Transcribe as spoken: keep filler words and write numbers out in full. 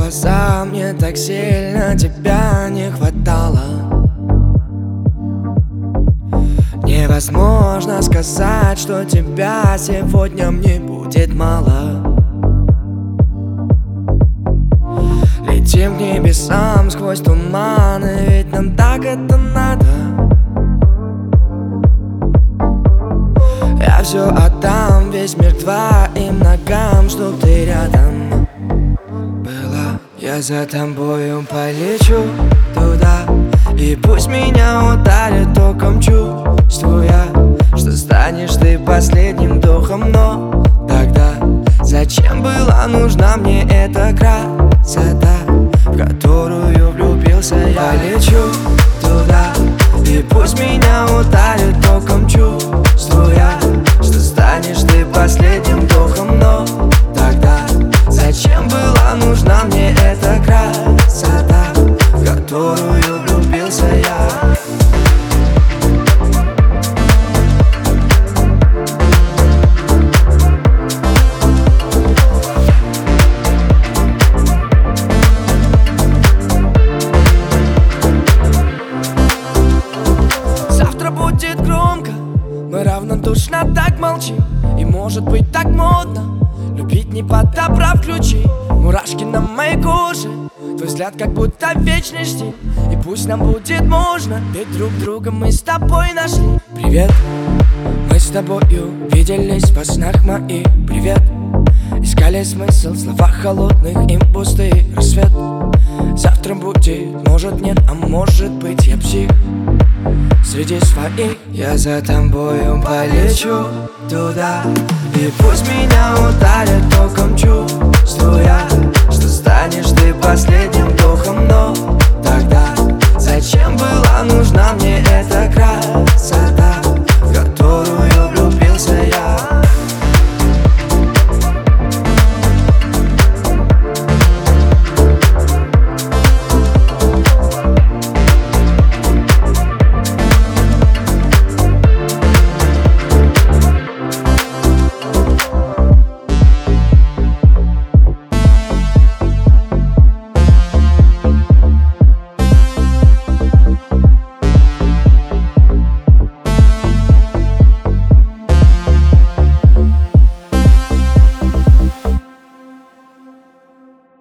глаза, мне так сильно тебя не хватало. Невозможно сказать, что тебя сегодня мне будет мало. Летим к небесам сквозь туманы, ведь нам так это надо. Я все отдам, весь мир к твоим ногам, чтоб ты рядом была. Я за тобою полечу туда, и пусть меня ударит током, чувствуя, что станешь ты последним вдохом. Но тогда зачем была нужна мне эта красота, в которую влюбился я? Полечу туда, и пусть меня ударит током, чувствуя, что станешь ты последним вдохом. Но тогда зачем была нужна мне эта красота, в которую влюбился я? Завтра будет громко, мы равнодушно так молчим. И может быть так модно любить, не подобрав ключи. Мурашки на моей коже, твой взгляд как будто вечный жди. И пусть нам будет можно, ведь друг друга мы с тобой нашли. Привет, мы с тобою виделись во снах моих. Привет, искали смысл в словах холодных, им пустый рассвет. Завтра будет, может нет, а может быть я псих среди своих. Я за тобою полечу туда, и пусть меня ударит током, чувствуя, что станешь ты последним вдохом. Но тогда зачем была нужна мне эта красота,